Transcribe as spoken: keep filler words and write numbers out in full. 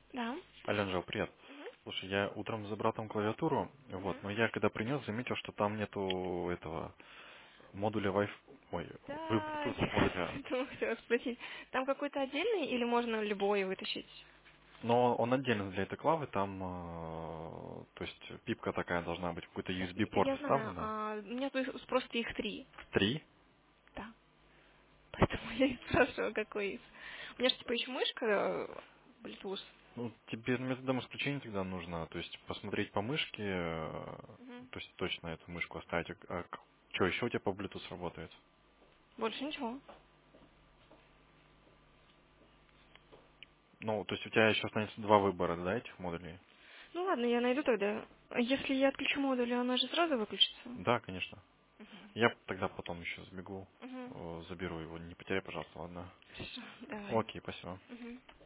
Да. Алло, Анжел, привет. Мгм. Слушай, я утром забрал там клавиатуру, вот, Мгм. но я когда принес, заметил, что там нету этого модуля Wi-Fi, ой, Да, Bluetooth я модуля. поэтому хотела спросить. Там какой-то отдельный или можно любой вытащить? Но он отдельно для этой клавы, там, э, то есть пипка такая должна быть, какой-то Да, ю эс би-порт я знаю, вставлена. а у меня тут их- просто их три. Три. Да. Поэтому я и спрашиваю, какой из. У меня же типа еще мышка э, Bluetooth. Ну, тебе методом исключения тогда нужно, то есть посмотреть по мышке, э, Мгм. то есть точно эту мышку оставить. А, что еще у тебя по Bluetooth работает? Больше ничего. Ну, то есть у тебя еще останется два выбора, да, этих модулей? Ну ладно, я найду тогда. А если я отключу модуль, она же сразу выключится? Да, конечно. Мгм. Я тогда потом еще сбегу, Мгм. э, заберу его. Не потеряй, пожалуйста, ладно? Хорошо, давай. Окей, спасибо. Мгм.